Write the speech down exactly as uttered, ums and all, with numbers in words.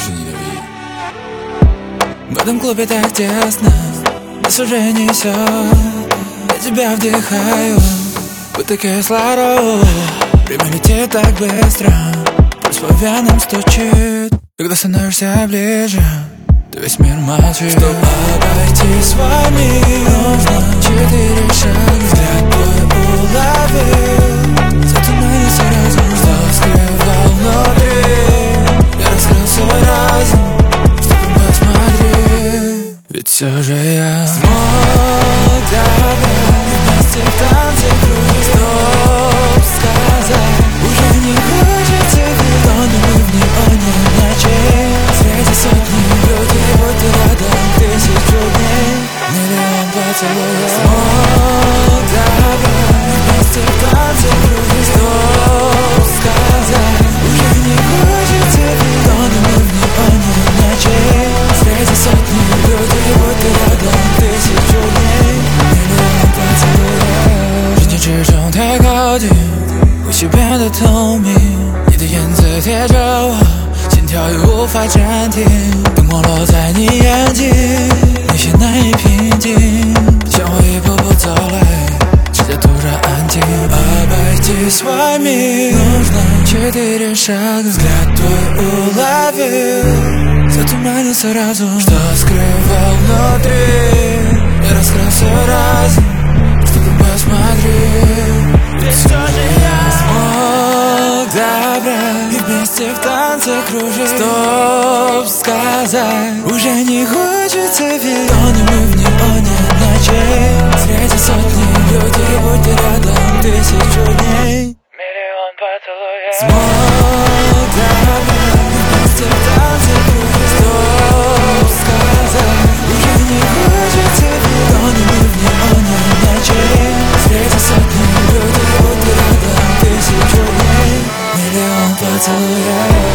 больше ненавидеть. В этом клубе так тесно, нас уже несет. Я тебя вдыхаю, будто кислород. Время летит так быстро, пульс по венам стучит. Когда становишься ближе, то весь мир молчит. Чтобы обойти свой мир, нужно четыре шага. Взгляд твой уловил, затуманился разум, что скрывал внутри. Я раскрыл свой разум, чтобы посмотреть. Ведь все же я смог добрать вместе в танце кружить. Стоп, сказать, уже не хочется видеть. Тонем в неоне ночей, среди сотни людей, будто рядом тысячу дней. Миллион поцелуев. Смог добрать вместе в танце кружить. Стоп, сказать, уже не хочется видеть. Тонем в неоне ночей, среди сотни людей, будто рядом тысячу дней. Миллион поцелуев. Жизнь чужом太靠近，呼吸变得透明，你的颜色贴着我，心跳也无法暂停。灯光落在你眼睛，内心难以平静，向我一步步走来，世界突然安静。Обойти свой мир, нужно четыре шага. Взгляд твой уловил, затуманился разум, что скрывал внутри. Я раскрыл свой разум, чтобы посмотреть. Ведь все же я смог добрать и вместе в танце кружить. Стоп, сказать, уже не хочется верить. Тонем мы в неоне ночей, среди сотни людей, будь рядом тысячу дней. Миллион поцелуев. Смог добрать и вместе в танце кружить. Стоп, сказать, уже не хочется верить. Тонем мы в неоне ночей, среди сотни людей, будь рядом тысячу дней. Миллион поцелуев.